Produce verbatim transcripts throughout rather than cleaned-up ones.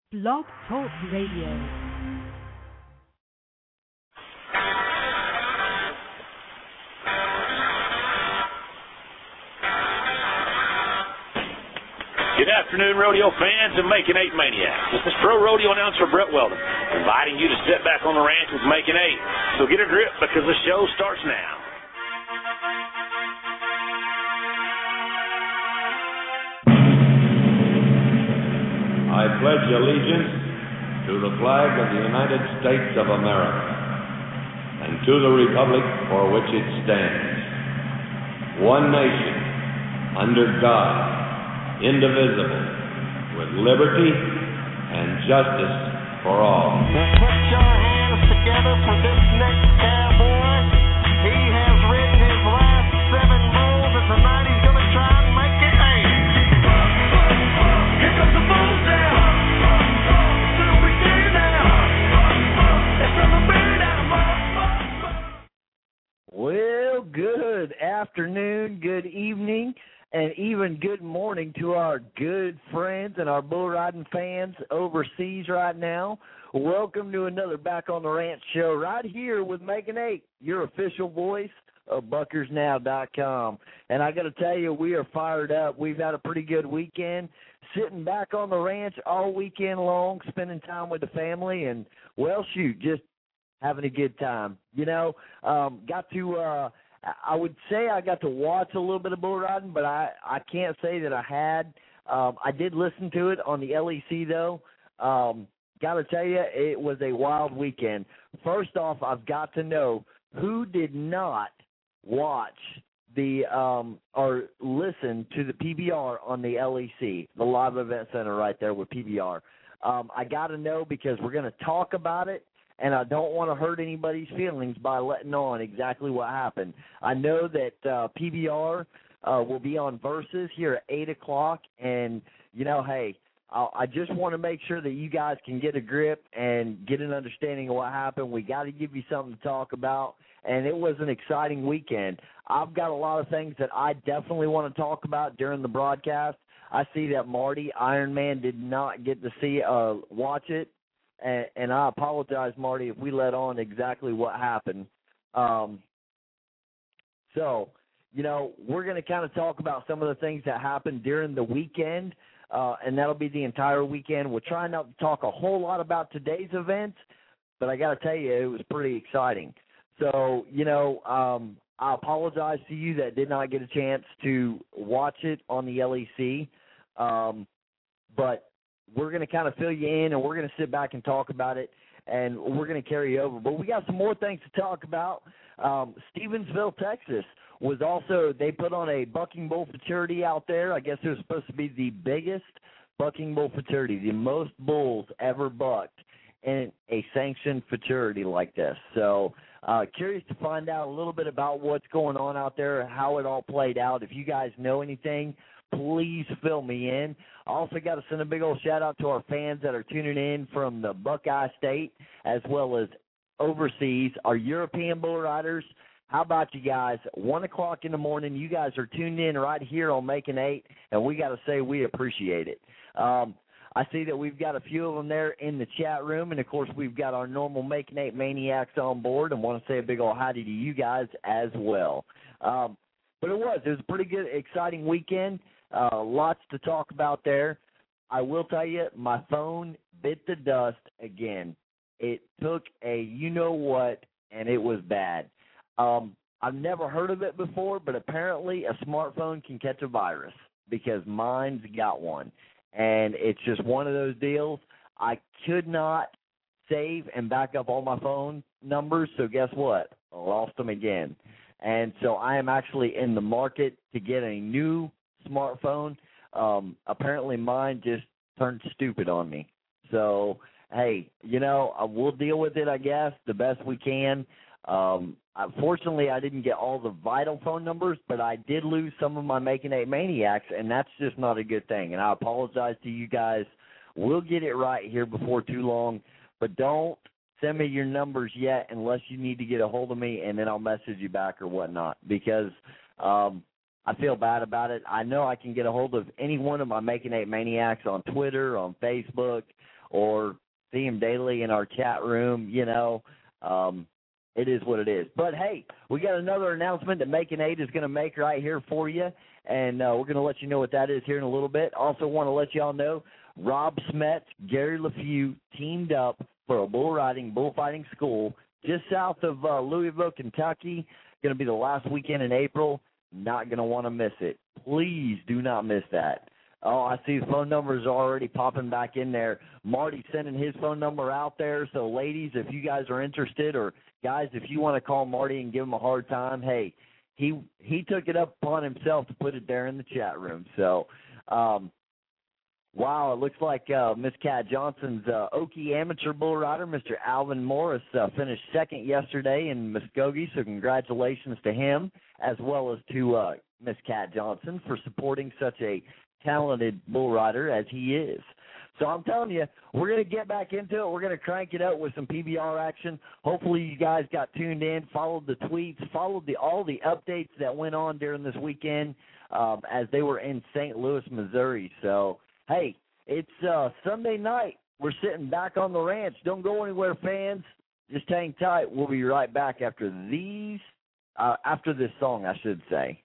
Blog Talk Radio. Good afternoon, rodeo fans and Making Eight maniacs. This is pro rodeo announcer Brett Weldon, inviting you to sit back on the ranch with Making Eight. So get a grip because the show starts now. I pledge allegiance to the flag of the United States of America and to the republic for which it stands, one nation, under God, indivisible, with liberty and justice for all. Put your hands together for this next cowboy. He has ridden his last seven bulls, and tonight he's going to try and make it eight. Here comes the bulls down. It's a begin now. It's from the beard out. Well, good afternoon, good evening, and even good morning to our good friends and our bull riding fans overseas right now. Welcome to another Back on the Ranch show right here with Making Eight, your official voice of Buckers Now dot com. And I got to tell you, we are fired up. We've had a pretty good weekend, sitting back on the ranch all weekend long, spending time with the family, and, well, shoot, just having a good time. You know, um, got to uh, – I would say I got to watch a little bit of bull riding, but I, I can't say that I had. Um, I did listen to it on the L E C, though. Um, got to tell you, it was a wild weekend. First off, I've got to know who did not watch the um, or listen to the P B R on the L E C, the Live Event Center right there with P B R. Um, I got to know because we're going to talk about it. And I don't want to hurt anybody's feelings by letting on exactly what happened. I know that uh, P B R uh, will be on Versus here at eight o'clock. And, you know, hey, I'll, I just want to make sure that you guys can get a grip and get an understanding of what happened. We got to give you something to talk about. And it was an exciting weekend. I've got a lot of things that I definitely want to talk about during the broadcast. I see that Marty, Iron Man, did not get to see uh, watch it. And, and I apologize, Marty, if we let on exactly what happened. Um, so, you know, we're going to kind of talk about some of the things that happened during the weekend, uh, and that'll be the entire weekend. We're trying not to talk a whole lot about today's events, but I got to tell you, it was pretty exciting. So, you know, um, I apologize to you that did not get a chance to watch it on the L E C, um, but we're going to kind of fill you in, and we're going to sit back and talk about it, and we're going to carry over. But we got some more things to talk about. Um, Stevensville, Texas, was also – they put on a bucking bull futurity out there. I guess it was supposed to be the biggest bucking bull futurity, the most bulls ever bucked in a sanctioned futurity like this. So uh, curious to find out a little bit about what's going on out there, how it all played out. If you guys know anything, please fill me in. I also got to send a big old shout-out to our fans that are tuning in from the Buckeye State as well as overseas, our European bull riders. How about you guys? one o'clock in the morning, you guys are tuned in right here on Making Eight, and we got to say we appreciate it. Um, I see that we've got a few of them there in the chat room, and, of course, we've got our normal Making Eight maniacs on board, and want to say a big old howdy to you guys as well. Um, but it was. It was a pretty good, exciting weekend. Uh, lots to talk about there. I will tell you, my phone bit the dust again. It took a you-know-what, and it was bad. Um, I've never heard of it before, but apparently a smartphone can catch a virus because mine's got one. And it's just one of those deals. I could not save and back up all my phone numbers, so guess what? I lost them again. And so I am actually in the market to get a new smartphone. Um, apparently mine just turned stupid on me. So, hey, you know, we'll deal with it, I guess, the best we can. Um, unfortunately, I didn't get all the vital phone numbers, but I did lose some of my Making Eight maniacs, and that's just not a good thing. And I apologize to you guys. We'll get it right here before too long, but don't send me your numbers yet unless you need to get a hold of me, and then I'll message you back or whatnot, because um, I feel bad about it. I know I can get a hold of any one of my Making Eight maniacs on Twitter, on Facebook, or see him daily in our chat room, you know, um, it is what it is. But, hey, we got another announcement that Making Eight is going to make right here for you, and uh, we're going to let you know what that is here in a little bit. Also want to let you all know Rob Smets, Gary LeFew teamed up for a bull riding, bullfighting school just south of uh, Louisville, Kentucky. Going to be the last weekend in April. Not going to want to miss it. Please do not miss that. Oh, I see the phone numbers are already popping back in there. Marty's sending his phone number out there. So, ladies, if you guys are interested, or guys, if you want to call Marty and give him a hard time, hey, he he took it up upon himself to put it there in the chat room. So, um, wow, it looks like uh, Miss Kat Johnson's uh, Okie amateur bull rider, Mister Alvin Morris, uh, finished second yesterday in Muskogee. So, congratulations to him, as well as to uh, Miss Kat Johnson for supporting such a talented bull rider as he is. So I'm telling you, we're going to get back into it. We're going to crank it up with some P B R action. Hopefully you guys got tuned in, followed the tweets, followed the all the updates that went on during this weekend um, as they were in Saint Louis, Missouri. So, hey, it's uh, Sunday night. We're sitting back on the ranch. Don't go anywhere, fans. Just hang tight. We'll be right back after these, uh, after this song, I should say.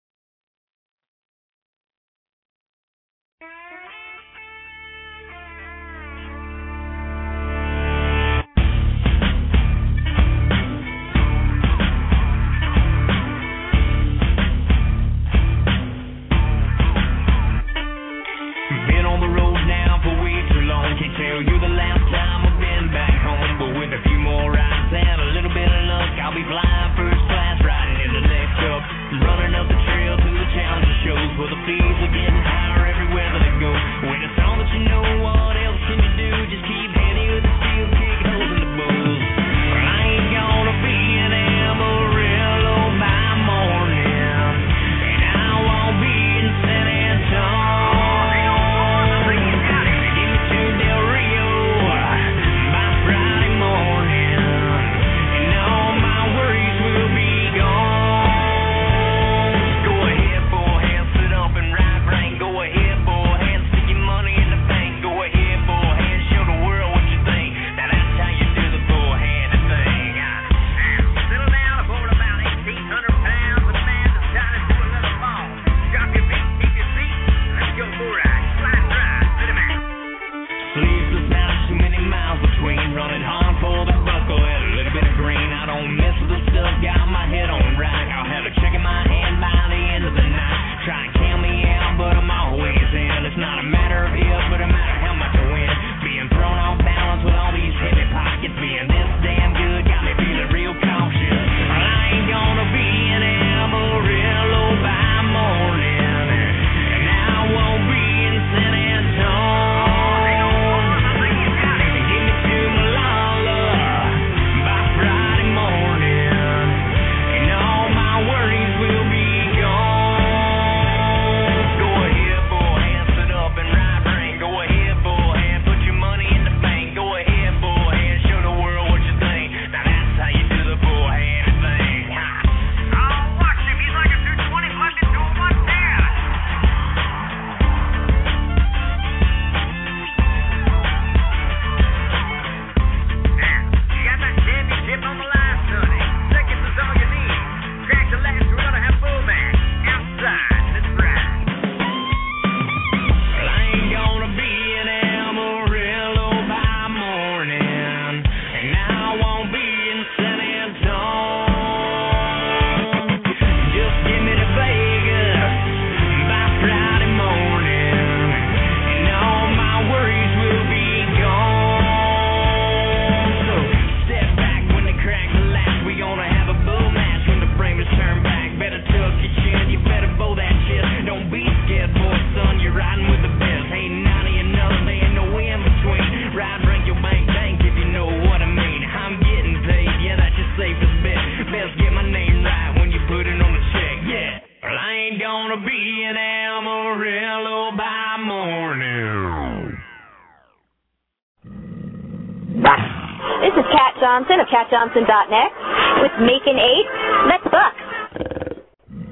Johnson of cat johnson dot net with Making Eight. Let's buck.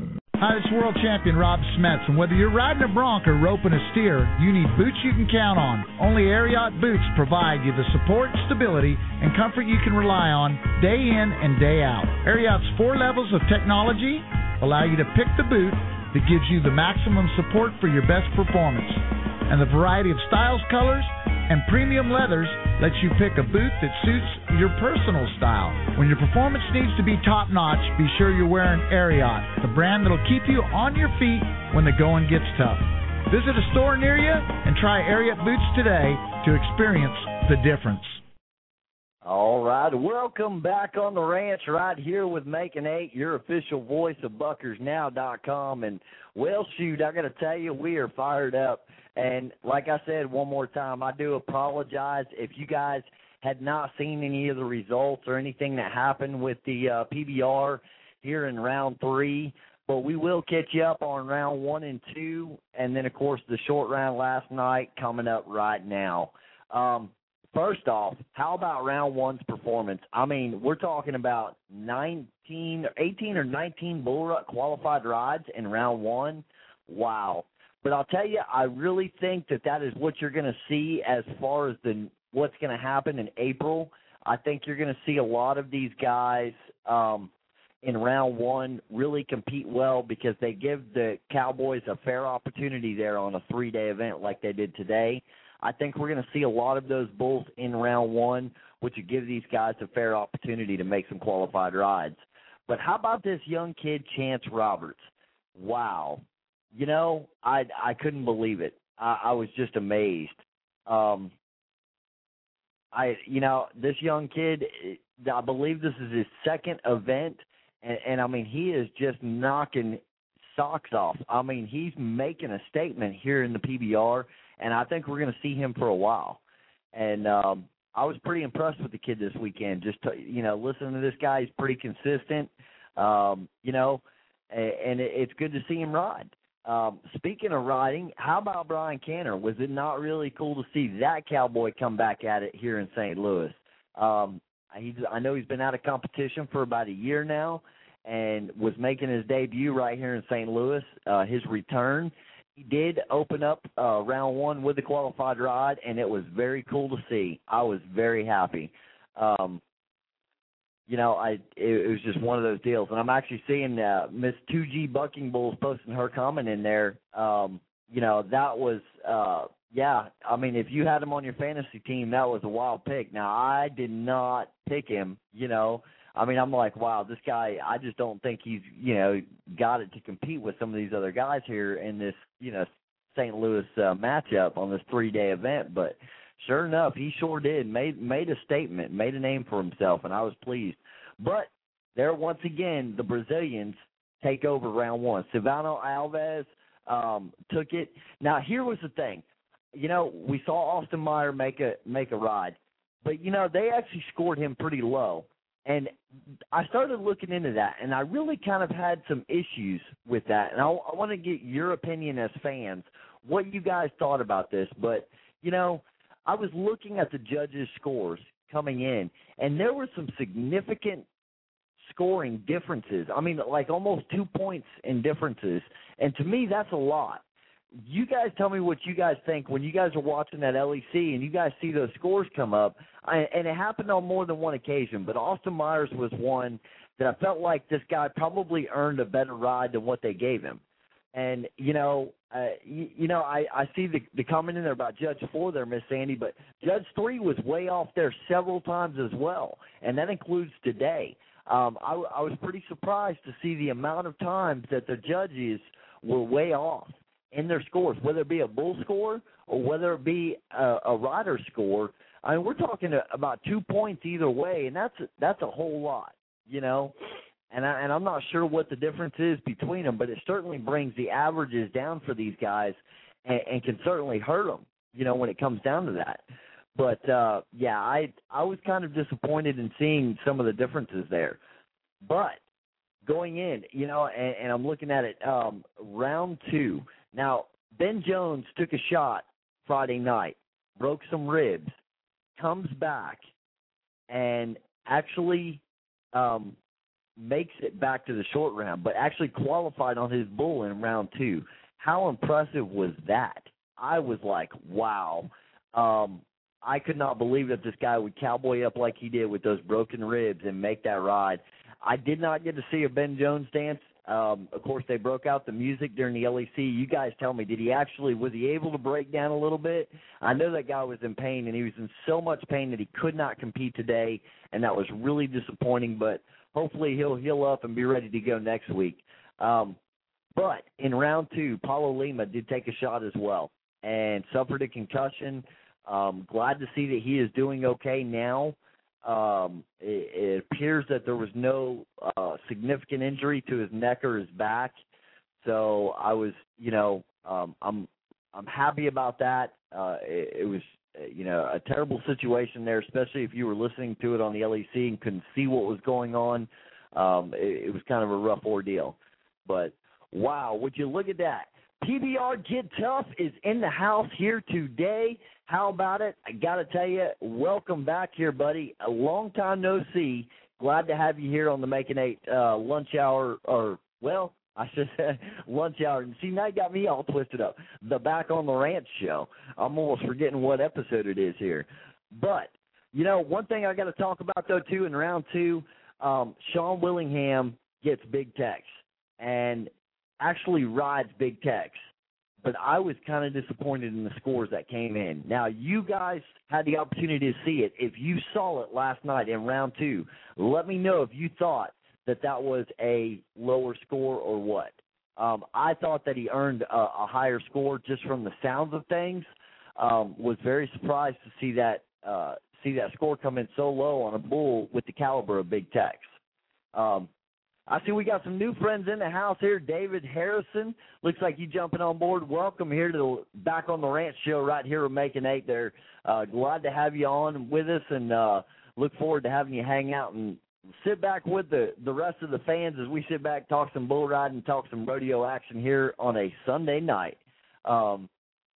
Hi, it's World Champion Rob Smets, and whether you're riding a bronc or roping a steer, you need boots you can count on. Only Ariat boots provide you the support, stability, and comfort you can rely on day in and day out. Ariat's four levels of technology allow you to pick the boot that gives you the maximum support for your best performance. And the variety of styles, colors, and premium leathers lets you pick a boot that suits your personal style. When your performance needs to be top-notch, be sure you're wearing Ariat, the brand that'll keep you on your feet when the going gets tough. Visit a store near you and try Ariat boots today to experience the difference. All right, welcome back on the ranch right here with Making Eight, your official voice of Buckers Now dot com. And, well, shoot, I got to tell you, we are fired up. And like I said, one more time, I do apologize if you guys had not seen any of the results or anything that happened with the uh, P B R here in round three. But we will catch you up on round one and two, and then, of course, the short round last night coming up right now. Um, first off, how about round one's performance? I mean, we're talking about nineteen, eighteen or nineteen bull rut qualified rides in round one. Wow. But I'll tell you, I really think that that is what you're going to see as far as the what's going to happen in April. I think you're going to see a lot of these guys um, in round one really compete well because they give the Cowboys a fair opportunity there on a three-day event like they did today. I think we're going to see a lot of those bulls in round one, which would give these guys a fair opportunity to make some qualified rides. But how about this young kid, Chance Roberts? Wow. You know, I I couldn't believe it. I, I was just amazed. Um, I you know, this young kid, I believe this is his second event, and, and I mean, he is just knocking socks off. I mean, he's making a statement here in the P B R, and I think we're going to see him for a while. And um, I was pretty impressed with the kid this weekend. Just to, you know, listening to this guy, he's pretty consistent. Um, you know, and, and it, it's good to see him ride. Um, speaking of riding, how about Brian Canner? Was it not really cool to see that cowboy come back at it here in Saint Louis? Um, he's, I know he's been out of competition for about a year now and was making his debut right here in Saint Louis, uh, his return. He did open up uh, round one with the qualified ride, and it was very cool to see. I was very happy. Um, You know, I it, it was just one of those deals. And I'm actually seeing uh, Miss two G Bucking Bulls posting her comment in there. Um, you know, that was, uh, yeah, I mean, if you had him on your fantasy team, that was a wild pick. Now, I did not pick him, you know. I mean, I'm like, wow, this guy, I just don't think he's, you know, got it to compete with some of these other guys here in this, you know, Saint Louis uh, matchup on this three-day event. But sure enough, he sure did, made made a statement, made a name for himself, and I was pleased. But there, once again, the Brazilians take over round one. Silvano Alves um, took it. Now, here was the thing. You know, we saw Austin Meyer make a make a ride, but, you know, they actually scored him pretty low. And I started looking into that, and I really kind of had some issues with that. And I, I want to get your opinion as fans, what you guys thought about this. But, you know, I was looking at the judges' scores coming in, and there were some significant scoring differences. I mean, like almost two points in differences. And to me, that's a lot. You guys tell me what you guys think when you guys are watching that L E C and you guys see those scores come up. I, and it happened on more than one occasion, but Austin Myers was one that I felt like this guy probably earned a better ride than what they gave him. And, you know, uh, you, you know, I, I see the, the comment in there about Judge four there, Miss Sandy, but Judge three was way off there several times as well, and that includes today. Um, I, I was pretty surprised to see the amount of times that the judges were way off in their scores, whether it be a bull score or whether it be a, a rider score. I mean, we're talking about two points either way, and that's that's a whole lot, you know. And, I, and I'm not sure what the difference is between them, but it certainly brings the averages down for these guys and, and can certainly hurt them, you know, when it comes down to that. But, uh, yeah, I I was kind of disappointed in seeing some of the differences there. But going in, you know, and, and I'm looking at it, um, round two. Now, Ben Jones took a shot Friday night, broke some ribs, comes back, and actually um, makes it back to the short round, but actually qualified on his bull in round two. How impressive was that? I was like, wow. Um, I could not believe that this guy would cowboy up like he did with those broken ribs and make that ride. I did not get to see a Ben Jones dance. Um, of course, they broke out the music during the L E C. You guys tell me, did he actually, was he able to break down a little bit? I know that guy was in pain, and he was in so much pain that he could not compete today, and that was really disappointing, but hopefully he'll heal up and be ready to go next week. Um, but in round two, Paulo Lima did take a shot as well and suffered a concussion. Um, glad to see that he is doing okay now. Um, it, it appears that there was no uh, significant injury to his neck or his back. So I was, you know, um, I'm I'm happy about that. Uh, it, it was, you know, a terrible situation there, especially if you were listening to it on the L E C and couldn't see what was going on. Um, it, it was kind of a rough ordeal. But, wow, would you look at that? P B R Get Tough is in the house here today. How about it? I got to tell you, welcome back here, buddy. A long time no see. Glad to have you here on the Making Eight uh, lunch hour, or, well, I should say lunch hour. And see, now you got me all twisted up. The Back on the Ranch show. I'm almost forgetting what episode it is here. But, you know, one thing I got to talk about, though, too, in round two, um, Sean Willingham gets Big Tex and actually rides Big Tex. But I was kind of disappointed in the scores that came in. Now, you guys had the opportunity to see it. If you saw it last night in round two, let me know if you thought that that was a lower score or what. Um, I thought that he earned a, a higher score just from the sounds of things. Um, was very surprised to see that uh, see that score come in so low on a bull with the caliber of Big Tex. Um, I see we got some new friends in the house here. David Harrison, looks like you jumping on board. Welcome here to the Back on the Ranch show right here with Making Eight. They're uh, glad to have you on with us, and uh, look forward to having you hang out and sit back with the, the rest of the fans as we sit back, talk some bull riding, talk some rodeo action here on a Sunday night. Um,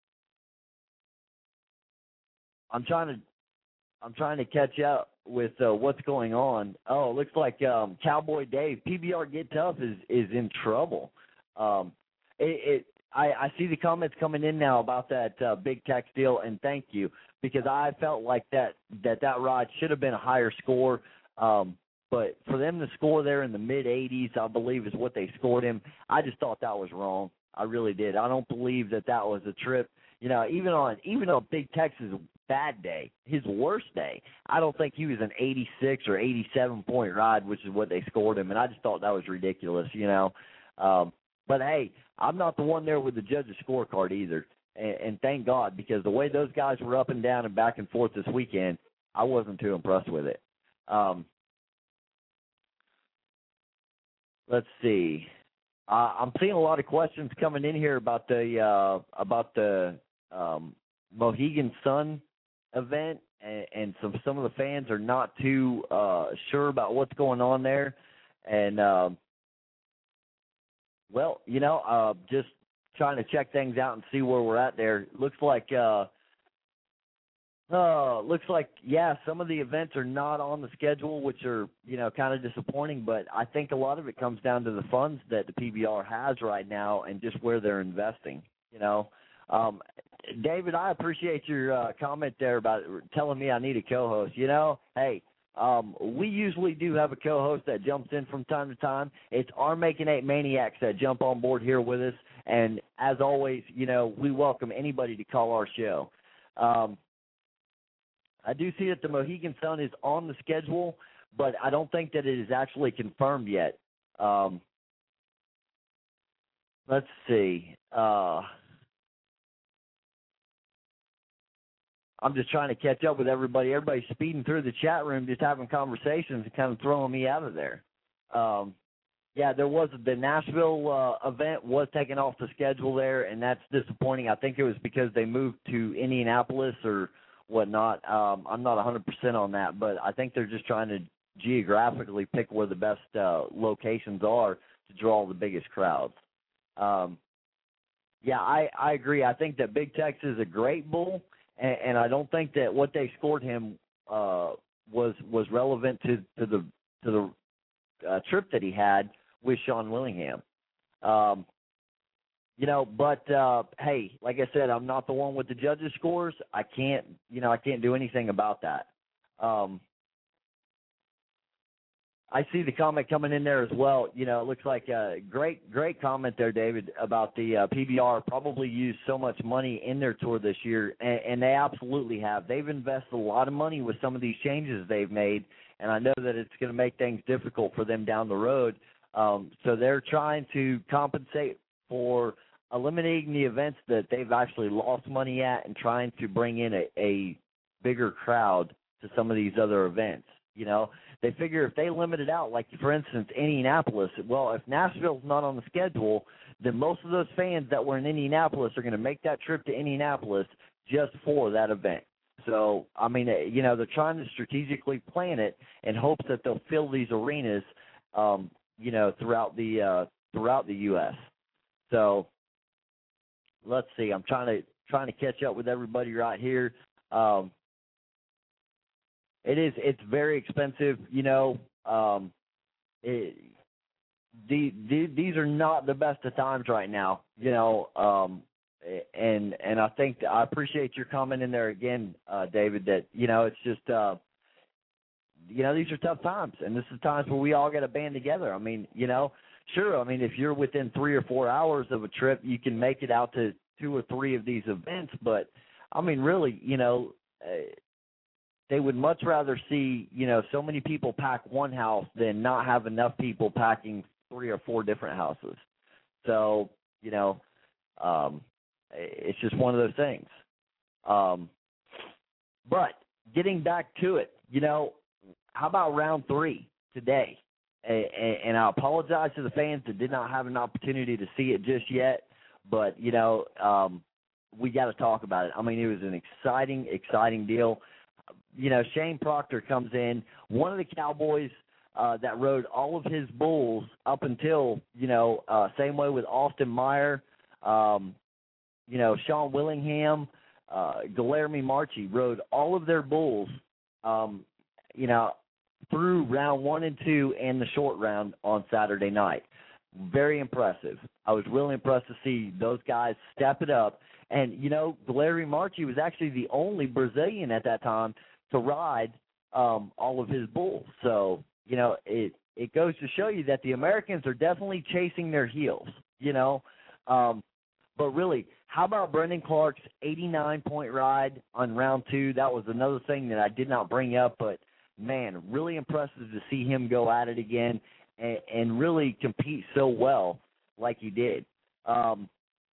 I'm trying to I'm trying to catch up with uh, what's going on. Oh, it looks like um, Cowboy Dave, P B R Get Tough, is, is in trouble. Um, it, it I, I see the comments coming in now about that uh, Big Tex deal, and thank you, because I felt like that that, that ride should have been a higher score. Um, but for them to score there in the mid eighties, I believe, is what they scored him. I just thought that was wrong. I really did. I don't believe that that was a trip. You know, even on even on Big Tex's bad day, his worst day, I don't think he was an eighty-six or eighty-seven point ride, which is what they scored him, and I just thought that was ridiculous, you know. Um, but, hey, I'm not the one there with the judge's scorecard either, and, and thank God, because the way those guys were up and down and back and forth this weekend, I wasn't too impressed with it. Um, let's see. Uh, I'm seeing a lot of questions coming in here about the uh, about the um, Mohegan Sun event, and, and some some of the fans are not too uh, sure about what's going on there. And um, well, you know, uh, just trying to check things out and see where we're at there. Looks like. Uh, Uh, looks like, yeah, some of the events are not on the schedule, which are, you know, kind of disappointing, but I think a lot of it comes down to the funds that the P B R has right now and just where they're investing, you know. Um, David, I appreciate your uh, comment there about telling me I need a co-host. You know, hey, um, we usually do have a co-host that jumps in from time to time. It's our Making Eight Maniacs that jump on board here with us, and as always, you know, we welcome anybody to call our show. Um, I do see that the Mohegan Sun is on the schedule, but I don't think that it is actually confirmed yet. Um, let's see. Uh, I'm just trying to catch up with everybody. Everybody's speeding through the chat room, just having conversations and kind of throwing me out of there. Um, yeah, there was the Nashville uh, event was taken off the schedule there, and that's disappointing. I think it was because they moved to Indianapolis or whatnot. Um, I'm not one hundred percent on that, but I think they're just trying to geographically pick where the best uh, locations are to draw the biggest crowds. Um, yeah, I, I agree. I think that Big Tex is a great bull, and, and I don't think that what they scored him uh, was was relevant to, to the to the uh, trip that he had with Sean Willingham. Um, you know, but uh, hey, like I said, I'm not the one with the judges' scores. I can't, you know, I can't do anything about that. Um, I see the comment coming in there as well. You know, it looks like a great, great comment there, David, about the uh, P B R probably used so much money in their tour this year, and, and they absolutely have. They've invested a lot of money with some of these changes they've made, and I know that it's going to make things difficult for them down the road. Um, so they're trying to compensate for eliminating the events that they've actually lost money at and trying to bring in a, a bigger crowd to some of these other events, you know. They figure if they limit it out, like, for instance, Indianapolis, well, if Nashville's not on the schedule, then most of those fans that were in Indianapolis are going to make that trip to Indianapolis just for that event. So, I mean, you know, they're trying to strategically plan it in hopes that they'll fill these arenas, um, you know, throughout the uh, throughout the U S So, let's see. I'm trying to trying to catch up with everybody right here. Um, It is. It's very expensive, you know. Um, it, the, the, these are not the best of times right now, you know. Um, and and I think I appreciate your comment in there again, uh, David. That you know, it's just uh, you know, these are tough times, and this is times where we all got to band together. I mean, you know, sure. I mean, if you're within three or four hours of a trip, you can make it out to two or three of these events. But I mean, really, you know. Uh, They would much rather see, you know, so many people pack one house than not have enough people packing three or four different houses. So, you know, um, it's just one of those things. Um, but getting back to it, you know, how about round three today? And I apologize to the fans that did not have an opportunity to see it just yet, but, you know, um, we got to talk about it. I mean, it was an exciting, exciting deal. You know, Shane Proctor comes in, one of the Cowboys uh, that rode all of his bulls up until, you know, uh, same way with Austin Meyer, um, you know, Sean Willingham, uh, Guillermo Marchi rode all of their bulls, um, you know, through round one and two and the short round on Saturday night. Very impressive. I was really impressed to see those guys step it up. And, you know, Guillermo Marchi was actually the only Brazilian at that time to ride um, all of his bulls. So, you know, it, it goes to show you that the Americans are definitely chasing their heels, you know. Um, but really, how about Brendan Clark's eighty-nine point ride on round two? That was another thing that I did not bring up, but, man, really impressive to see him go at it again and, and really compete so well like he did. Um,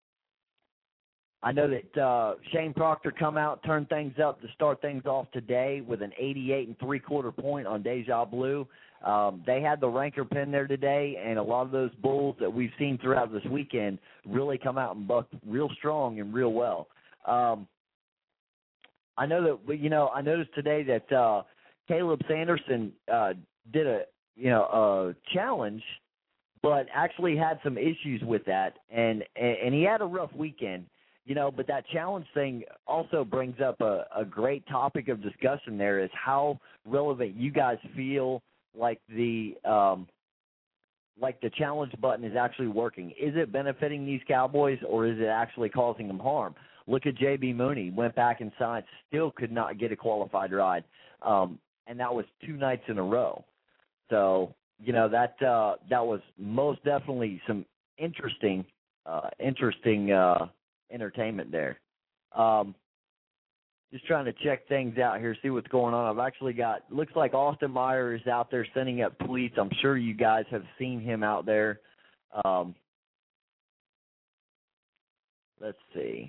I know that uh, Shane Proctor come out, turn things up to start things off today with an eighty-eight and three-quarter point on Deja Blue. Um, they had the ranker pin there today, and a lot of those bulls that we've seen throughout this weekend really come out and buck real strong and real well. Um, I know that, you know, I noticed today that uh, Caleb Sanderson uh, did a, you know, a challenge, but actually had some issues with that, and and he had a rough weekend. You know, but that challenge thing also brings up a, a great topic of discussion there is how relevant you guys feel like the um, like the challenge button is actually working. Is it benefiting these Cowboys or is it actually causing them harm? Look at J B. Mooney, went back in science, still could not get a qualified ride, um, and that was two nights in a row. So, you know, that uh, that was most definitely some interesting, uh, interesting uh entertainment there. Um, just trying to check things out here, see what's going on. I've actually got, looks like Austin Meyer is out there sending up tweets. I'm sure you guys have seen him out there. Um, let's see.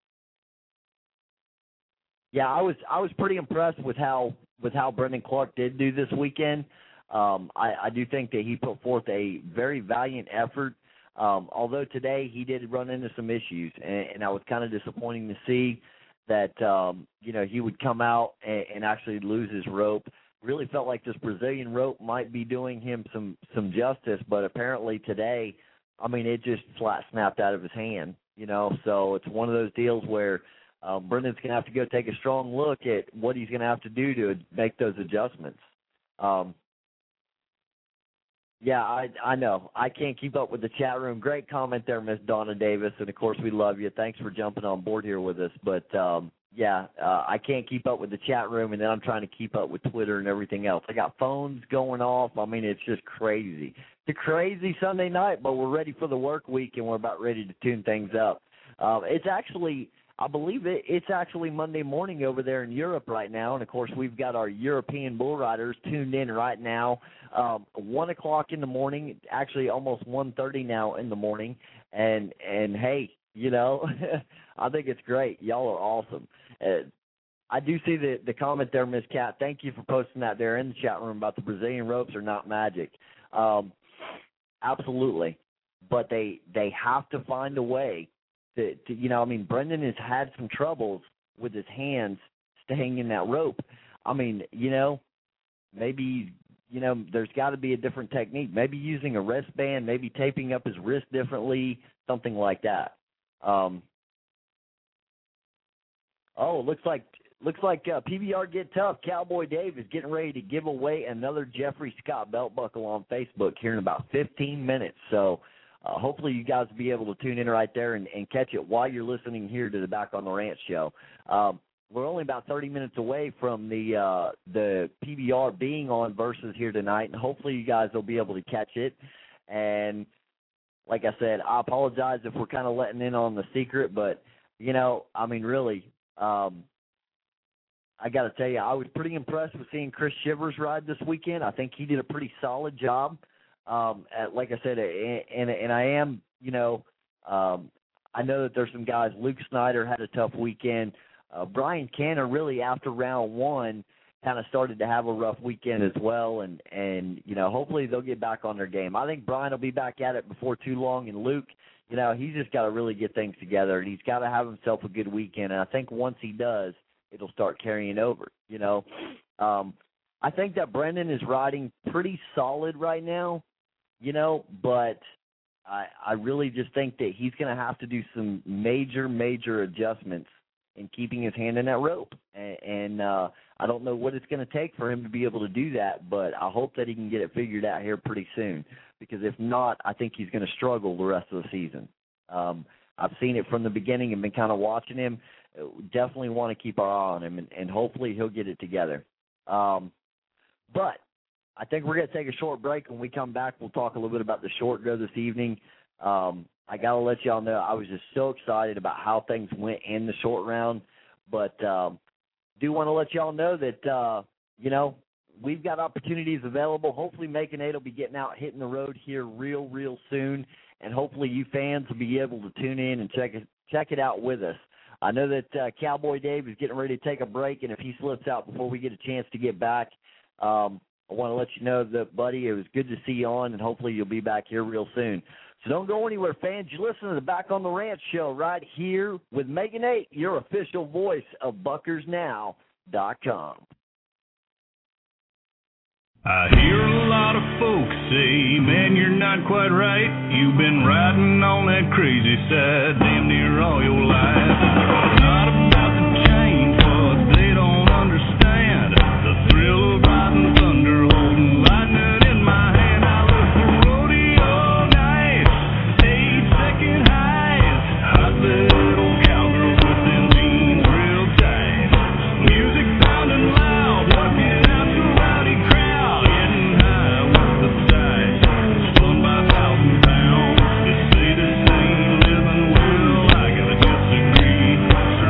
Yeah, I was I was pretty impressed with how with how Brendan Clark did do this weekend. Um, I, I do think that he put forth a very valiant effort. Um, although today he did run into some issues, and, and I was kind of disappointing to see that, um, you know, he would come out and, and actually lose his rope. Really felt like this Brazilian rope might be doing him some, some justice, but apparently today, I mean, it just flat snapped out of his hand, you know. So it's one of those deals where um, Brendan's going to have to go take a strong look at what he's going to have to do to make those adjustments. Um, Yeah, I I know. I can't keep up with the chat room. Great comment there, Miss Donna Davis. And, of course, we love you. Thanks for jumping on board here with us. But, um, yeah, uh, I can't keep up with the chat room, and then I'm trying to keep up with Twitter and everything else. I got phones going off. I mean, it's just crazy. It's a crazy Sunday night, but we're ready for the work week, and we're about ready to tune things up. Um, it's actually – I believe it, it's actually Monday morning over there in Europe right now. And, of course, we've got our European bull riders tuned in right now. Um, one o'clock in the morning, actually almost one thirty now in the morning. And, and hey, you know, I think it's great. Y'all are awesome. Uh, I do see the, the comment there, Miss Cat. Thank you for posting that there in the chat room about the Brazilian ropes are not magic. Um, absolutely. But they they have to find a way. To, to, you know, I mean, Brendan has had some troubles with his hands staying in that rope. I mean, you know, maybe, you know, there's got to be a different technique. Maybe using a wristband, maybe taping up his wrist differently, something like that. Um, oh, looks like looks like uh, P B R Get Tough. Cowboy Dave is getting ready to give away another Jeffrey Scott belt buckle on Facebook here in about fifteen minutes. So. Uh, hopefully you guys will be able to tune in right there and, and catch it while you're listening here to the Back on the Ranch show. Um, we're only about thirty minutes away from the uh, the P B R being on Versus here tonight, and hopefully you guys will be able to catch it. And like I said, I apologize if we're kind of letting in on the secret, but, you know, I mean, really, um, I got to tell you, I was pretty impressed with seeing Chris Shivers ride this weekend. I think he did a pretty solid job. Um, at, like I said, and, and I am, you know, um, I know that there's some guys. Luke Snyder had a tough weekend. Uh, Brian Canner really after round one kind of started to have a rough weekend as well. And, and, you know, hopefully they'll get back on their game. I think Brian will be back at it before too long. And Luke, you know, he's just got to really get things together. And he's got to have himself a good weekend. And I think once he does, it'll start carrying over, you know. Um, I think that Brendan is riding pretty solid right now. You know, but I, I really just think that he's going to have to do some major, major adjustments in keeping his hand in that rope. And, and uh, I don't know what it's going to take for him to be able to do that, but I hope that he can get it figured out here pretty soon. Because if not, I think he's going to struggle the rest of the season. Um, I've seen it from the beginning and been kind of watching him. Definitely want to keep our eye on him, and, and hopefully he'll get it together. Um, but I think we're going to take a short break. When we come back, we'll talk a little bit about the short go this evening. Um, I got to let y'all know I was just so excited about how things went in the short round. But um, do want to let y'all know that, uh, you know, we've got opportunities available. Hopefully Macon eight will be getting out, hitting the road here real, real soon. And hopefully you fans will be able to tune in and check it, check it out with us. I know that uh, Cowboy Dave is getting ready to take a break, and if he slips out before we get a chance to get back, um, I want to let you know that, buddy, it was good to see you on, and hopefully you'll be back here real soon. So don't go anywhere, fans. You listen to the Back on the Ranch show right here with Megan eight, your official voice of Buckers Now dot com. I hear a lot of folks say, man, you're not quite right. You've been riding on that crazy side damn near all your life. It's not about the change, but they don't understand the thrill of riding thunder, holding lightning in my hand. I look for rodeo all night, eight second highs, hot little cowgirls with them jeans real tight. Music sounding loud, working out the rowdy crowd, getting high with the tide, spun by a thousand pounds. They say this ain't living well, I gotta disagree.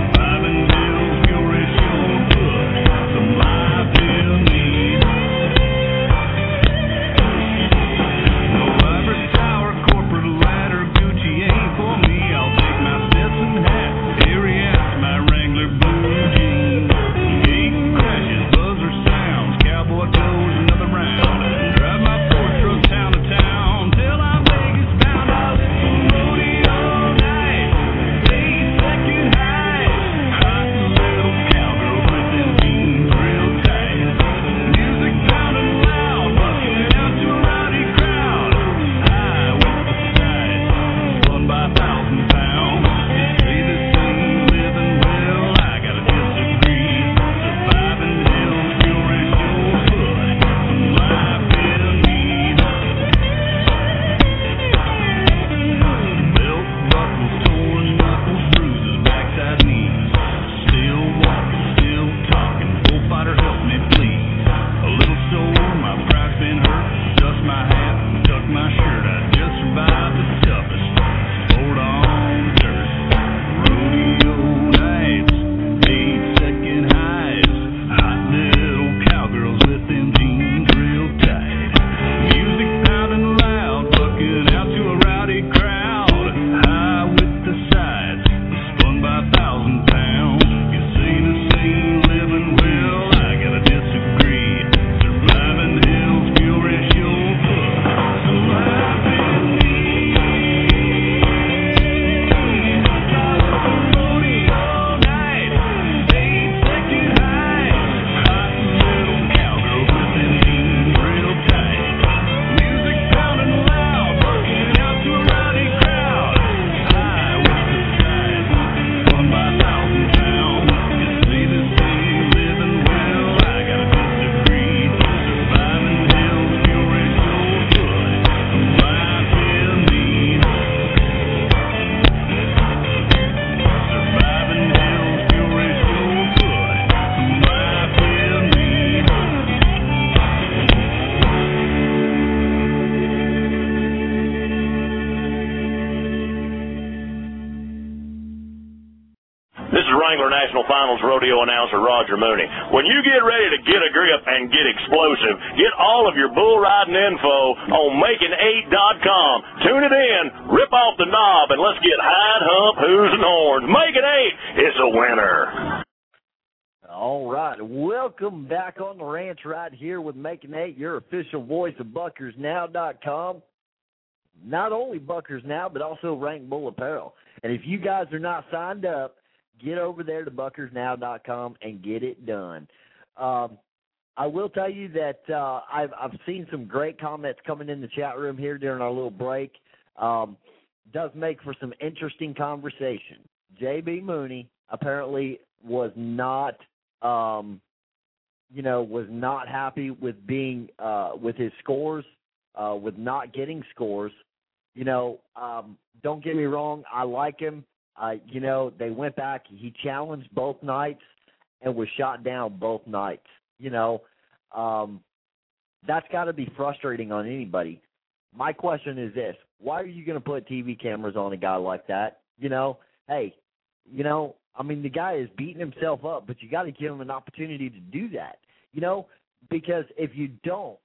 Wrangler National Finals rodeo announcer Roger Mooney. When you get ready to get a grip and get explosive, get all of your bull riding info on making eight dot com. Tune it in, rip off the knob, and let's get hide, hump, whoos, and horns. Making eight is a winner. All right, welcome back on the ranch right here with Making Eight, your official voice of Buckers Now dot com. Not only Buckers Now, but also Rank Bull Apparel. And if you guys are not signed up, get over there to Buckers Now dot com and get it done. Um, I will tell you that uh, I've, I've seen some great comments coming in the chat room here during our little break. Um, does make for some interesting conversation. J B. Mooney apparently was not – Um, you know, was not happy with being uh, with his scores, uh, with not getting scores. You know, um, don't get me wrong, I like him. Uh, you know, they went back. He challenged both nights and was shot down both nights. You know, um, that's got to be frustrating on anybody. My question is this: why are you going to put T V cameras on a guy like that? You know, hey, you know. I mean, the guy is beating himself up, but you got to give him an opportunity to do that, you know, because if you don't,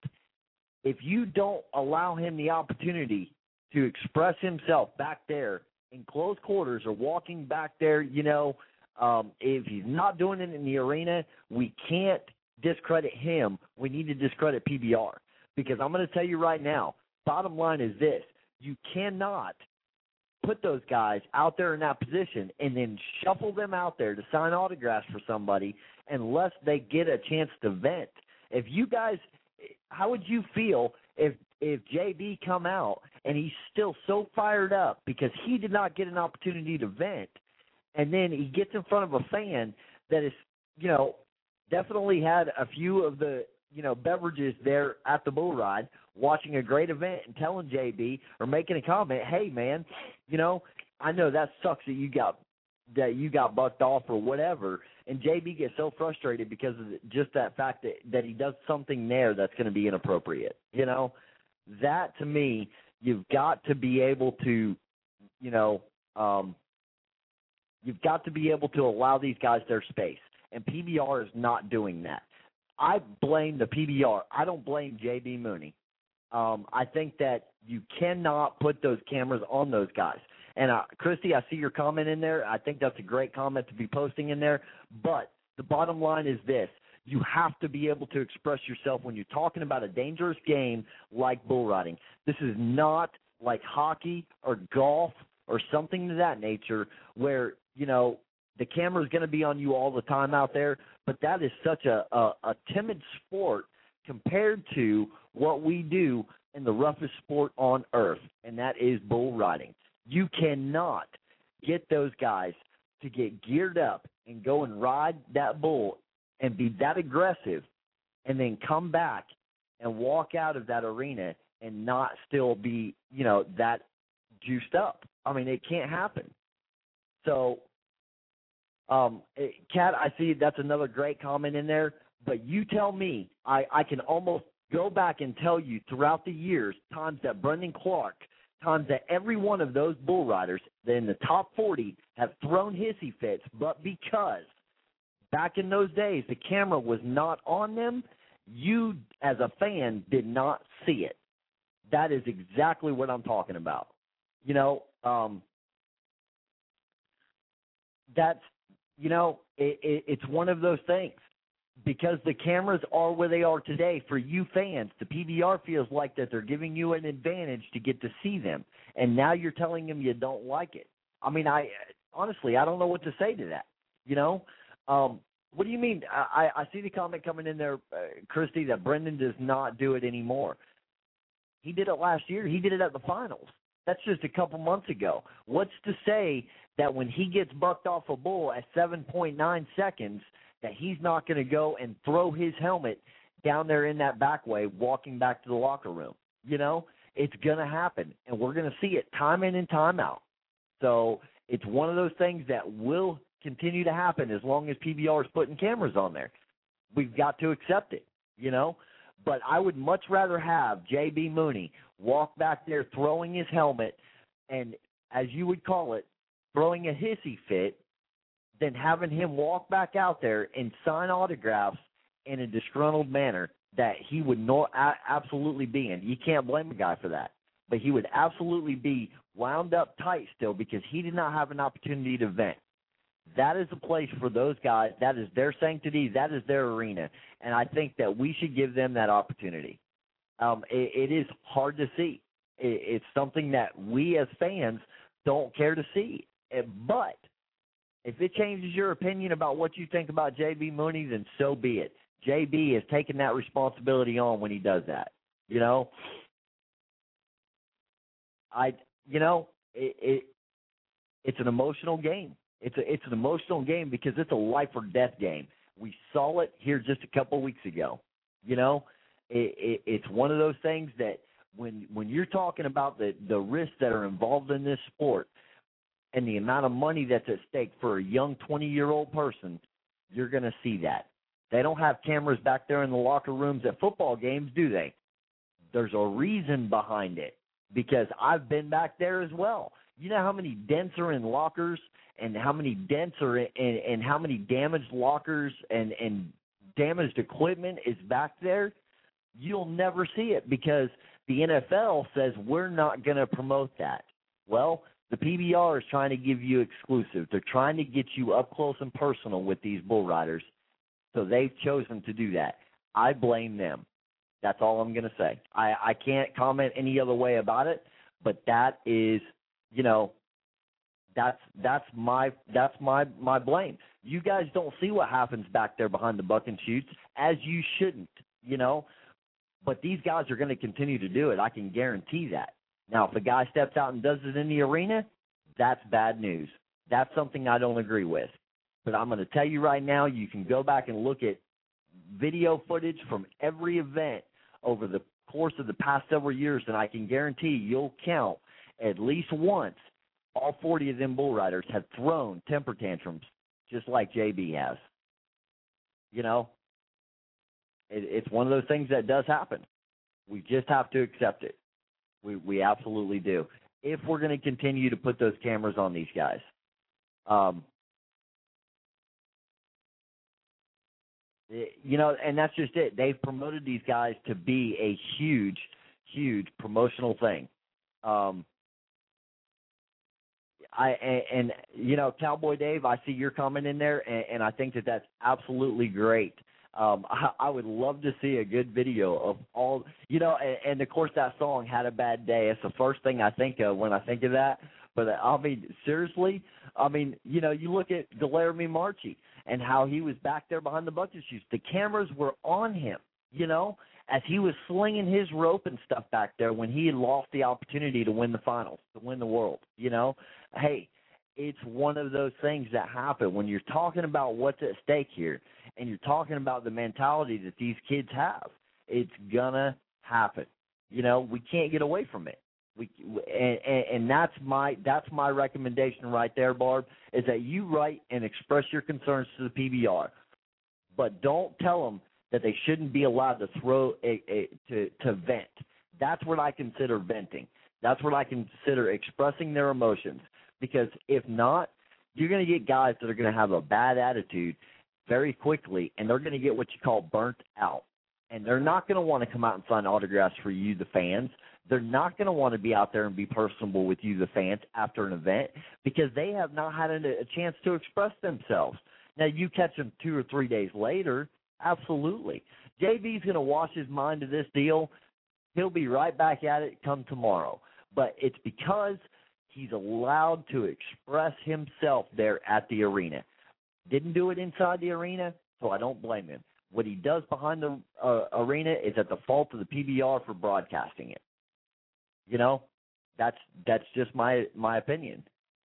if you don't allow him the opportunity to express himself back there in close quarters or walking back there, you know, um, if he's not doing it in the arena, we can't discredit him. We need to discredit P B R because I'm going to tell you right now, bottom line is this: you cannot put those guys out there in that position and then shuffle them out there to sign autographs for somebody unless they get a chance to vent. If you guys, how would you feel if if J B come out and he's still so fired up because he did not get an opportunity to vent, and then he gets in front of a fan that is, you know, definitely had a few of the, you know, beverages there at the bull ride, watching a great event and telling J B or making a comment, hey, man, you know, I know that sucks that you got that you got bucked off or whatever, and J B gets so frustrated because of just that fact that, that he does something there that's going to be inappropriate. You know, that to me, you've got to be able to, you know, um, you've got to be able to allow these guys their space, and P B R is not doing that. I blame the P B R. I don't blame J B. Mooney. Um, I think that you cannot put those cameras on those guys. And, uh, Christy, I see your comment in there. I think that's a great comment to be posting in there. But the bottom line is this. You have to be able to express yourself when you're talking about a dangerous game like bull riding. This is not like hockey or golf or something of that nature where, you know, the camera is going to be on you all the time out there. But that is such a, a, a timid sport compared to what we do in the roughest sport on earth, and that is bull riding. You cannot get those guys to get geared up and go and ride that bull and be that aggressive and then come back and walk out of that arena and not still be, you know, that juiced up. I mean, it can't happen. So, um, Kat, I see that's another great comment in there. But you tell me, I, I can almost go back and tell you throughout the years, times that Brendan Clark, times that every one of those bull riders in the top forty have thrown hissy fits, but because back in those days the camera was not on them, you as a fan did not see it. That is exactly what I'm talking about. You know, um, that's, you know, it, it, it's one of those things. Because the cameras are where they are today, for you fans, the P B R feels like that they're giving you an advantage to get to see them. And now you're telling them you don't like it. I mean, I honestly, I don't know what to say to that. You know, um, what do you mean? I, I see the comment coming in there, uh, Christy, that Brendan does not do it anymore. He did it last year. He did it at the finals. That's just a couple months ago. What's to say that when he gets bucked off a bull at seven point nine seconds, that he's not going to go and throw his helmet down there in that back way, walking back to the locker room? You know, it's going to happen, and we're going to see it time in and time out. So it's one of those things that will continue to happen as long as P B R is putting cameras on there. We've got to accept it, you know. But I would much rather have J B. Mooney walk back there throwing his helmet and, as you would call it, throwing a hissy fit than having him walk back out there and sign autographs in a disgruntled manner that he would no, a, absolutely be in. You can't blame a guy for that. But he would absolutely be wound up tight still because he did not have an opportunity to vent. That is a place for those guys. That is their sanctity. That is their arena. And I think that we should give them that opportunity. Um, it, it is hard to see. It, it's something that we as fans don't care to see. But if it changes your opinion about what you think about J B. Mooney, then so be it. J B is taking that responsibility on when he does that. You know, I, you know, it, it it's an emotional game. It's a, it's an emotional game because it's a life or death game. We saw it here just a couple weeks ago. You know, it, it, it's one of those things that when when you're talking about the, the risks that are involved in this sport and the amount of money that's at stake for a young twenty-year-old person, you're going to see that. They don't have cameras back there in the locker rooms at football games, do they? There's a reason behind it because I've been back there as well. You know how many dents are in lockers and how many dents are in, and, and how many damaged lockers and, and damaged equipment is back there? You'll never see it because the N F L says we're not going to promote that. Well, the P B R is trying to give you exclusive. They're trying to get you up close and personal with these bull riders, so they've chosen to do that. I blame them. That's all I'm going to say. I, I can't comment any other way about it, but that is, you know, that's that's my that's my my blame. You guys don't see what happens back there behind the buck and shoots, as you shouldn't, you know. But these guys are going to continue to do it. I can guarantee that. Now, if a guy steps out and does it in the arena, that's bad news. That's something I don't agree with. But I'm going to tell you right now, you can go back and look at video footage from every event over the course of the past several years, and I can guarantee you'll count at least once all forty of them bull riders have thrown temper tantrums just like J B has. You know, it, it's one of those things that does happen. We just have to accept it. We we absolutely do. If we're going to continue to put those cameras on these guys. Um, you know, and that's just it. They've promoted these guys to be a huge, huge promotional thing. Um, I and, and you know, Cowboy Dave, I see your comment in there, and, and I think that that's absolutely great. Um, I, I would love to see a good video of all, you know, and, and of course that song Had a Bad Day. It's the first thing I think of when I think of that. But I mean, seriously, I mean, you know, you look at Guillermo Marchi and how he was back there behind the bucket shoes. The cameras were on him, you know, as he was slinging his rope and stuff back there when he had lost the opportunity to win the finals, to win the world, you know. Hey, it's one of those things that happen when you're talking about what's at stake here and you're talking about the mentality that these kids have. It's going to happen. You know, we can't get away from it. We and, and, and that's my that's my recommendation right there, Barb, is that you write and express your concerns to the P B R, but don't tell them that they shouldn't be allowed to throw a, a to to vent. That's what I consider venting. That's what I consider expressing their emotions. Because if not, you're going to get guys that are going to have a bad attitude very quickly, and they're going to get what you call burnt out. And they're not going to want to come out and sign autographs for you, the fans. They're not going to want to be out there and be personable with you, the fans, after an event because they have not had a, a chance to express themselves. Now, you catch them two or three days later, absolutely. J B's going to wash his mind to this deal. He'll be right back at it come tomorrow. But it's because he's allowed to express himself there at the arena. Didn't do it inside the arena, so I don't blame him. What he does behind the uh, arena is at the fault of the P B R for broadcasting it. You know, that's that's just my my opinion.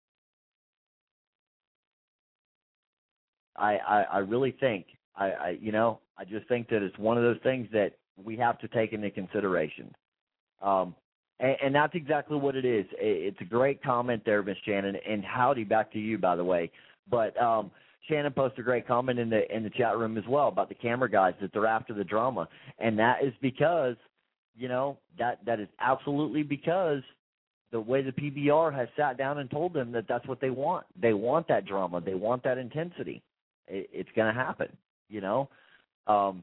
I I, I really think I, I you know I just think that it's one of those things that we have to take into consideration. Um, and, and that's exactly what it is. It's a great comment there, Miss Shannon, and howdy back to you, by the way. But um, Shannon posted a great comment in the in the chat room as well about the camera guys, that they're after the drama, and that is because, you know, that that is absolutely because the way the P B R has sat down and told them that that's what they want. They want that drama. They want that intensity. It, it's going to happen, you know. Um,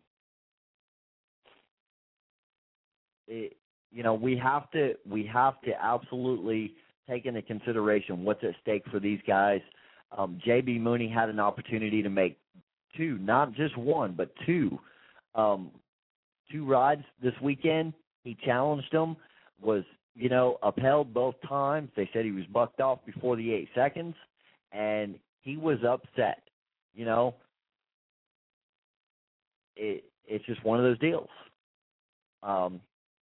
it, you know, we have to we have to absolutely take into consideration what's at stake for these guys. Um, J B. Mooney had an opportunity to make two, not just one, but two, um, two rides this weekend. He challenged them, was, you know, upheld both times. They said he was bucked off before the eight seconds, and he was upset. You know, it, it's just one of those deals. Um,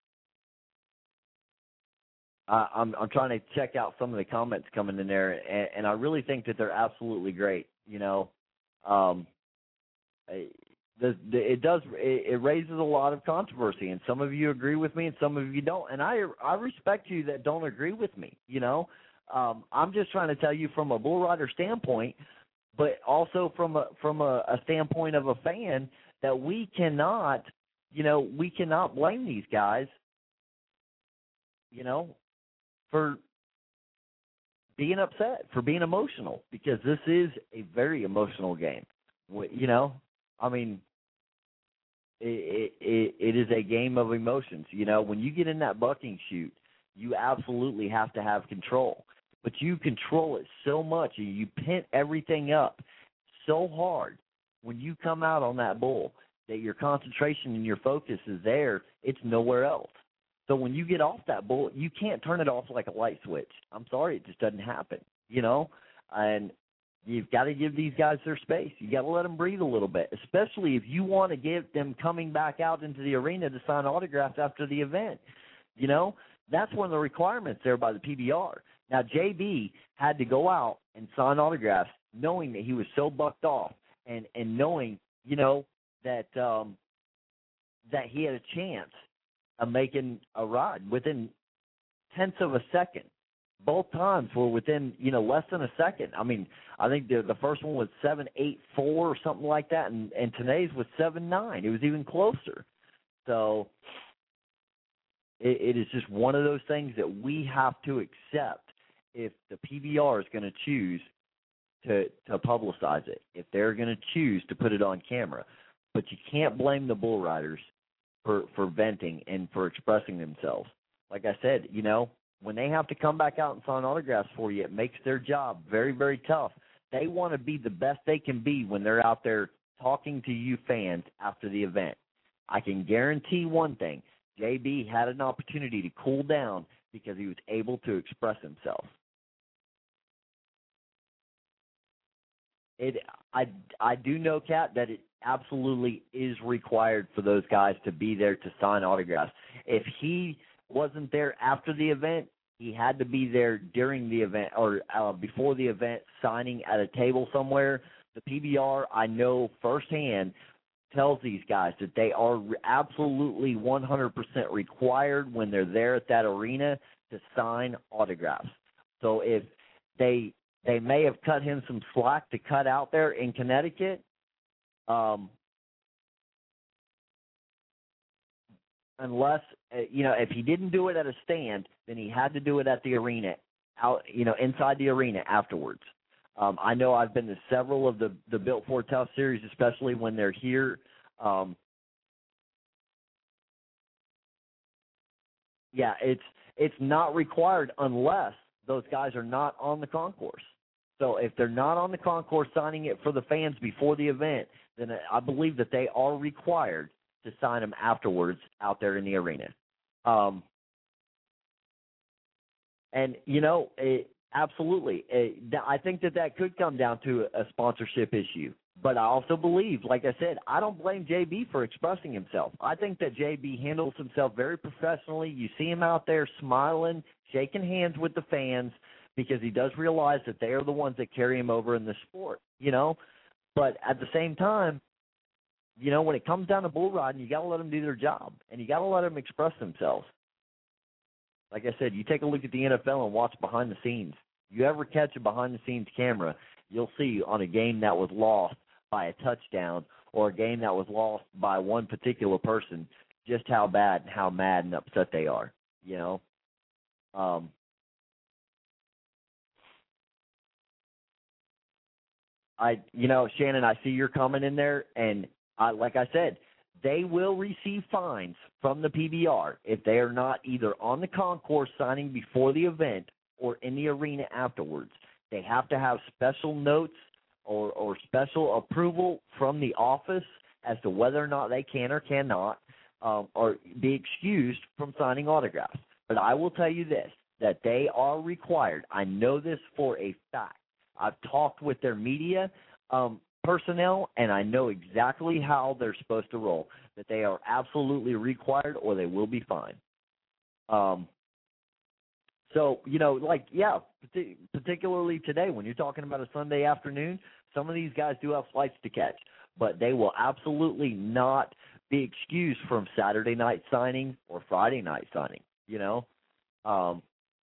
I, I'm, I'm trying to check out some of the comments coming in there, and, and I really think that they're absolutely great. You know, um, the, the, it does it, it raises a lot of controversy, and some of you agree with me, and some of you don't. And I I respect you that don't agree with me. You know, um, I'm just trying to tell you from a bull rider standpoint, but also from a from a, a standpoint of a fan, that we cannot, you know, we cannot blame these guys, you know, for being upset, for being emotional, because this is a very emotional game. You know, I mean, it, it, it is a game of emotions. You know, when you get in that bucking chute, you absolutely have to have control. But you control it so much, and you pent everything up so hard when you come out on that bull that your concentration and your focus is there. It's nowhere else. So when you get off that bull, you can't turn it off like a light switch. I'm sorry, it just doesn't happen, you know. And you've got to give these guys their space. You got to let them breathe a little bit, especially if you want to give them coming back out into the arena to sign autographs after the event. You know, that's one of the requirements there by the P B R. Now, J B had to go out and sign autographs knowing that he was so bucked off, and, and knowing, you know, that um, that he had a chance of making a ride within tenths of a second. Both times were within, you know, less than a second. I mean, I think the the first one was seven eight four or something like that, and, and today's was seven nine. It was even closer. So it, it is just one of those things that we have to accept if the P B R is going to choose to, to publicize it, if they're going to choose to put it on camera. But you can't blame the bull riders for, for venting and for expressing themselves. Like I said, you know, when they have to come back out and sign autographs for you, it makes their job very, very tough. They want to be the best they can be when they're out there talking to you fans after the event. I can guarantee one thing. J B had an opportunity to cool down because he was able to express himself. It, I, I do know, Kat, that it absolutely is required for those guys to be there to sign autographs. If he wasn't there after the event, he had to be there during the event or uh, before the event, signing at a table somewhere. The P B R, I know firsthand, tells these guys that they are absolutely one hundred percent required when they're there at that arena to sign autographs. So if they they may have cut him some slack to cut out there in Connecticut, um, unless, you know, if he didn't do it at a stand, then he had to do it at the arena, out, you know, inside the arena afterwards. Um, I know I've been to several of the, the Built for Tough series, especially when they're here. Um, yeah, it's it's not required unless those guys are not on the concourse. So if they're not on the concourse signing it for the fans before the event, then I believe that they are required to sign them afterwards out there in the arena. Um, and, you know, it, absolutely. It, I think that that could come down to a sponsorship issue. But I also believe, like I said, I don't blame J B for expressing himself. I think that J B handles himself very professionally. You see him out there smiling, shaking hands with the fans, because he does realize that they are the ones that carry him over in the sport, you know. But at the same time, you know, when it comes down to bull riding, you got to let them do their job, and you got to let them express themselves. Like I said, you take a look at the N F L and watch behind the scenes. You ever catch a behind-the-scenes camera, you'll see on a game that was lost by a touchdown or a game that was lost by one particular person just how bad and how mad and upset they are, you know. Um, I, you know, Shannon, I see your comment in there, and I, like I said, they will receive fines from the P B R if they are not either on the concourse signing before the event or in the arena afterwards. They have to have special notes or, or special approval from the office as to whether or not they can or cannot um, or be excused from signing autographs. But I will tell you this, that they are required. I know this for a fact. I've talked with their media um, personnel, and I know exactly how they're supposed to roll, that they are absolutely required or they will be fined. Um, so, you know, like, yeah, particularly today when you're talking about a Sunday afternoon, some of these guys do have flights to catch, but they will absolutely not be excused from Saturday night signing or Friday night signing, you know. Um,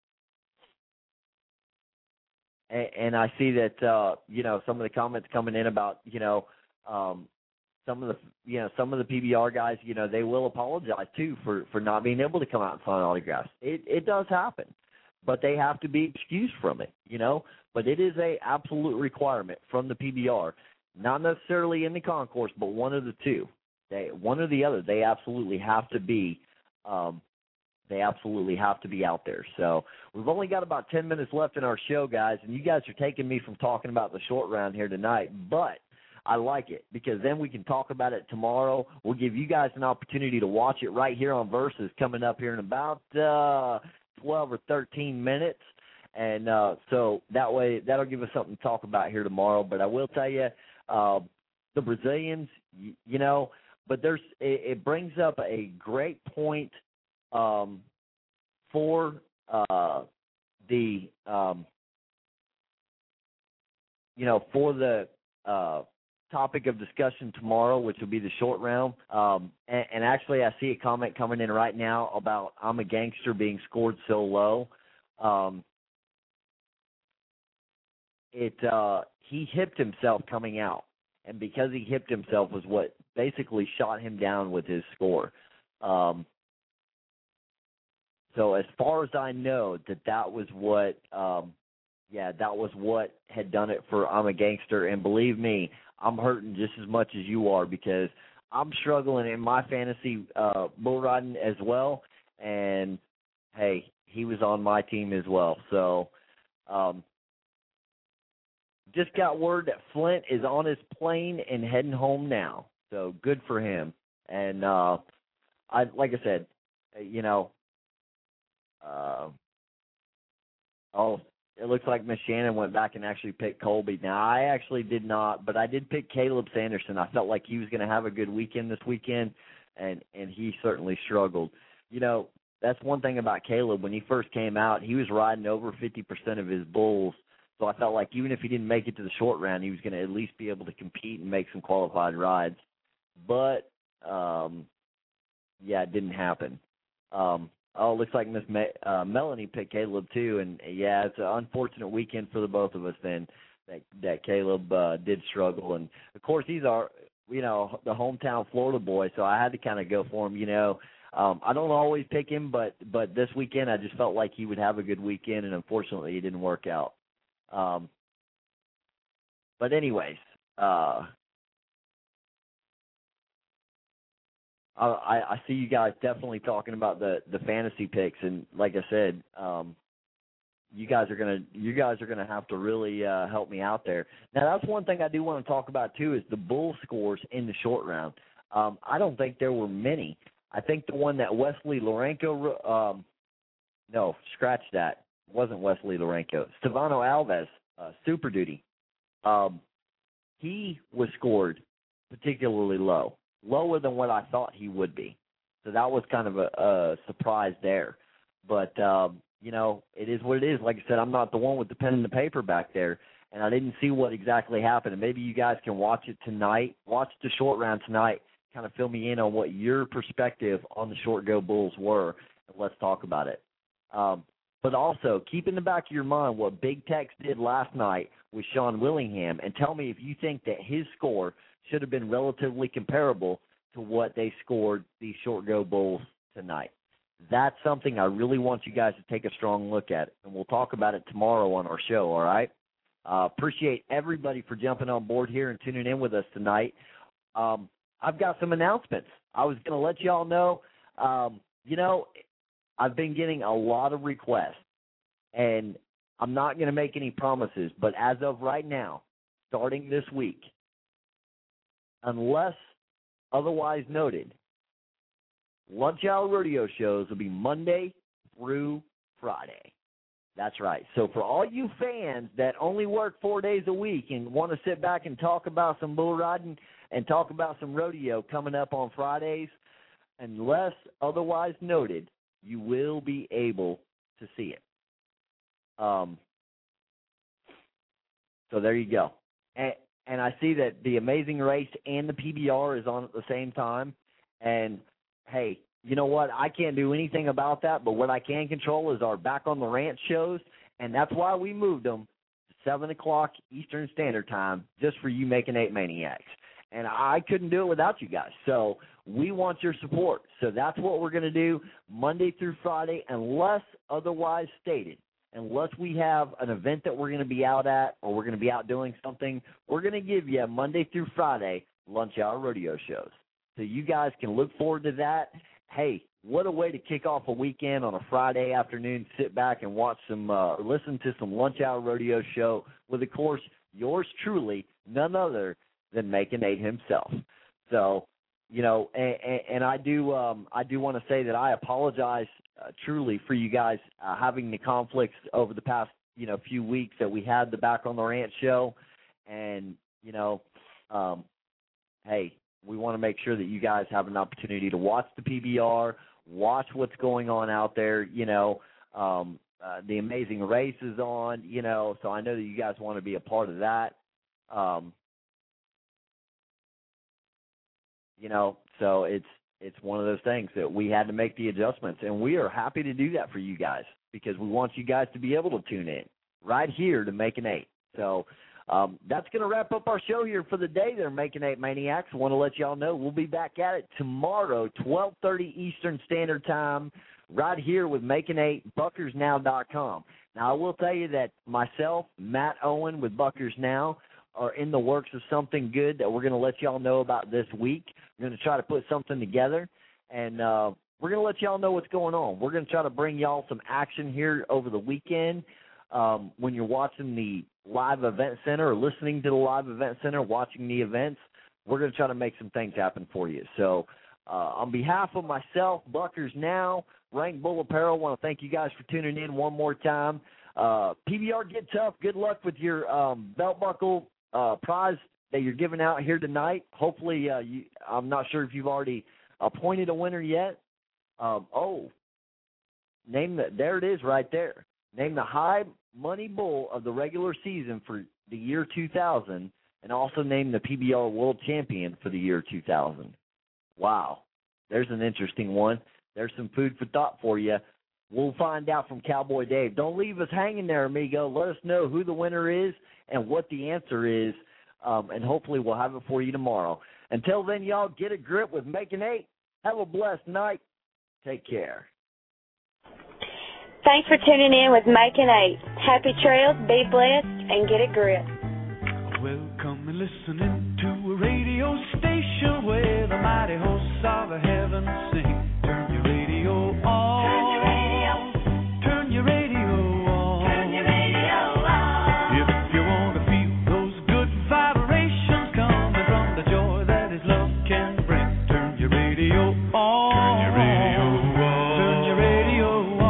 and, and I see that, uh, you know, some of the comments coming in about, you know, um, some of the, you know, some of the P B R guys, you know, they will apologize too for, for not being able to come out and sign autographs. It, it does happen, but they have to be excused from it, you know. But it is a absolute requirement from the P B R, not necessarily in the concourse, but one of the two. They, one or the other, they absolutely have to be, um, they absolutely have to be out there. So we've only got about ten minutes left in our show, guys, and you guys are taking me from talking about the short round here tonight, but I like it because then we can talk about it tomorrow. We'll give you guys an opportunity to watch it right here on Versus coming up here in about uh, twelve or thirteen minutes. And uh, so that way, that'll give us something to talk about here tomorrow. But I will tell you, uh, the Brazilians, you, you know, but there's it, it brings up a great point um, for uh, the, um, you know, for the uh, topic of discussion tomorrow, which will be the short round. Um, and, and actually, I see a comment coming in right now about I'm a Gangster being scored so low. Um, it uh, he hipped himself coming out, and because he hipped himself was what basically shot him down with his score. Um, so as far as I know, that that was what, um, yeah, that was what had done it for I'm a Gangster. And believe me, I'm hurting just as much as you are because I'm struggling in my fantasy uh, bull riding as well. And, hey, he was on my team as well. So um, just got word that Flint is on his plane and heading home now. So good for him. And uh, I, like I said, you know, uh, oh, it looks like Miss Shannon went back and actually picked Colby. Now, I actually did not, but I did pick Caleb Sanderson. I felt like he was going to have a good weekend this weekend, and, and he certainly struggled. You know, that's one thing about Caleb. When he first came out, he was riding over fifty percent of his bulls, so I felt like even if he didn't make it to the short round, he was going to at least be able to compete and make some qualified rides. But, um, yeah, it didn't happen. Um, Oh, it looks like Miss Me- uh, Melanie picked Caleb too, and yeah, it's an unfortunate weekend for the both of us. Then that that Caleb uh, did struggle, and of course he's our, you know, the hometown Florida boy, so I had to kind of go for him. You know, um, I don't always pick him, but but this weekend I just felt like he would have a good weekend, and unfortunately it didn't work out. Um, but anyways. Uh, I, I see you guys definitely talking about the, the fantasy picks, and like I said, um, you guys are gonna you guys are gonna have to really uh, help me out there. Now, that's one thing I do want to talk about too is the bull scores in the short round. Um, I don't think there were many. I think the one that Wesley Lorenco, um, no, scratch that, it wasn't Wesley Lorenco. Stefano Alves, uh, Super Duty. Um, he was scored particularly low. Lower than what I thought he would be. So that was kind of a, a surprise there. But, um, you know, it is what it is. Like I said, I'm not the one with the pen and the paper back there, and I didn't see what exactly happened. And maybe you guys can watch it tonight, watch the short round tonight, kind of fill me in on what your perspective on the short go bulls were, and let's talk about it. Um, but also, keep in the back of your mind what Big Tex did last night with Sean Willingham, and tell me if you think that his score should have been relatively comparable to what they scored these short go bulls tonight. That's something I really want you guys to take a strong look at, and we'll talk about it tomorrow on our show, all right? Uh, appreciate everybody for jumping on board here and tuning in with us tonight. Um, I've got some announcements. I was going to let you all know, um, you know, I've been getting a lot of requests, and I'm not going to make any promises, but as of right now, starting this week, unless otherwise noted, Lunch Hour Rodeo shows will be Monday through Friday. That's right. So for all you fans that only work four days a week and want to sit back and talk about some bull riding and talk about some rodeo coming up on Fridays, unless otherwise noted, you will be able to see it. Um. So there you go. And, and I see that the Amazing Race and the P B R is on at the same time. And, hey, you know what? I can't do anything about that, but what I can control is our Back on the Ranch shows, and that's why we moved them to seven o'clock Eastern Standard Time just for you Making Eight Maniacs. And I couldn't do it without you guys. So we want your support. So that's what we're going to do Monday through Friday, unless otherwise stated. Unless we have an event that we're going to be out at or we're going to be out doing something, we're going to give you Monday through Friday Lunch Hour Rodeo shows. So you guys can look forward to that. Hey, what a way to kick off a weekend on a Friday afternoon, sit back and watch some, uh, listen to some Lunch Hour Rodeo show with, of course, yours truly, none other than Making Eight himself. So, you know, and, and I do um, I do want to say that I apologize uh, truly for you guys uh, having the conflicts over the past, you know, few weeks that we had the Back on the Ranch show. And, you know, um, hey, we want to make sure that you guys have an opportunity to watch the P B R, watch what's going on out there. You know, um, uh, the Amazing Race is on, you know, so I know that you guys want to be a part of that. Um, you know, so it's it's one of those things that we had to make the adjustments, and we are happy to do that for you guys because we want you guys to be able to tune in right here to Making Eight. So, Um, that's going to wrap up our show here for the day there, Making Eight Maniacs. I want to let y'all know we'll be back at it tomorrow, twelve thirty Eastern Standard Time, right here with Making Eight, Buckers Now dot com. Now, I will tell you that myself, Matt Owen with Buckers Now, are in the works of something good that we're going to let y'all know about this week. We're going to try to put something together, and uh, we're going to let y'all know what's going on. We're going to try to bring y'all some action here over the weekend. Um, when you're watching the live event center or listening to the live event center, watching the events, we're going to try to make some things happen for you. So uh, on behalf of myself, Buckers Now, Rank Bull Apparel, I want to thank you guys for tuning in one more time. Uh, P B R Get Tough, good luck with your um, belt buckle uh, prize that you're giving out here tonight. Hopefully, uh, you, I'm not sure if you've already appointed a winner yet. Um, oh, name the, there it is right there. Name the high money bull of the regular season for the year two thousand, and also name the P B R World Champion for the year two thousand. Wow. There's an interesting one. There's some food for thought for you. We'll find out from Cowboy Dave. Don't leave us hanging there, amigo. Let us know who the winner is and what the answer is, um, and hopefully we'll have it for you tomorrow. Until then, y'all, get a grip with Making Eight. Have a blessed night. Take care. Thanks for tuning in with Making Eight. Happy trails, be blessed, and get a grip. Welcome and listening to a radio station where the mighty hosts of heaven sing. Turn your radio on. Turn your radio. Turn your radio on. Turn your radio on. If you want to feel those good vibrations coming from the joy that His love can bring, turn your radio on. Turn your radio on. Turn your radio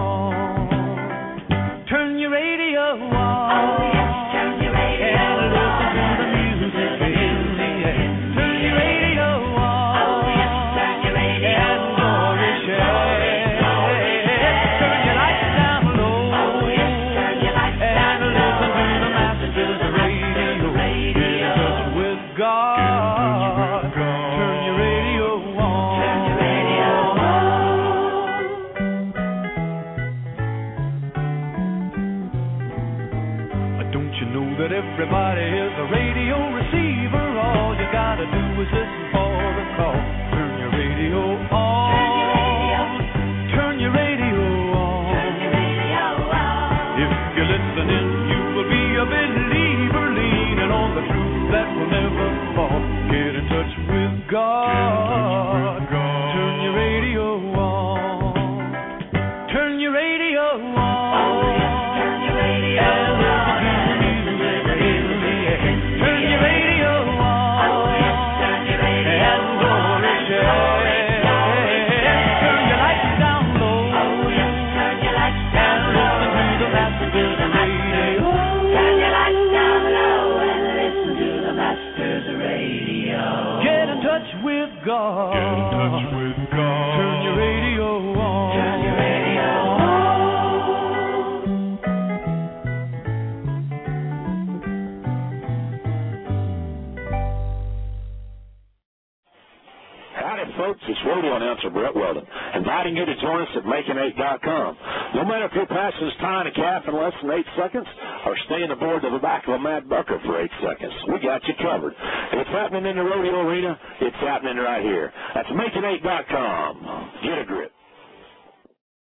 on. Turn your radio on. Oh, yes, turn your radio and listen to the music in the air. Turn your radio on. Oh, yes, turn your radio on. radio on. Turn your radio on. Oh, yes, turn your radio on. Turn your radio on. Oh, yes, turn your radio on. And glory share. Turn your lights down low. Oh, yes, turn your lights down low. And listen to the Masters Radio. Turn your lights down low and listen to the Masters Radio. Get in touch with God. Get in touch with God. Turn your radio on. Turn your radio on. Howdy, folks. It's rodeo announcer Brett Weldon, inviting you to join us at making eight dot com. No matter if your passes tying a calf in less than eight seconds or staying aboard to the back of a mad bucker for eight seconds, we got you covered. If it's happening in the rodeo arena, it's happening right here. That's making eight dot com. Get a grip.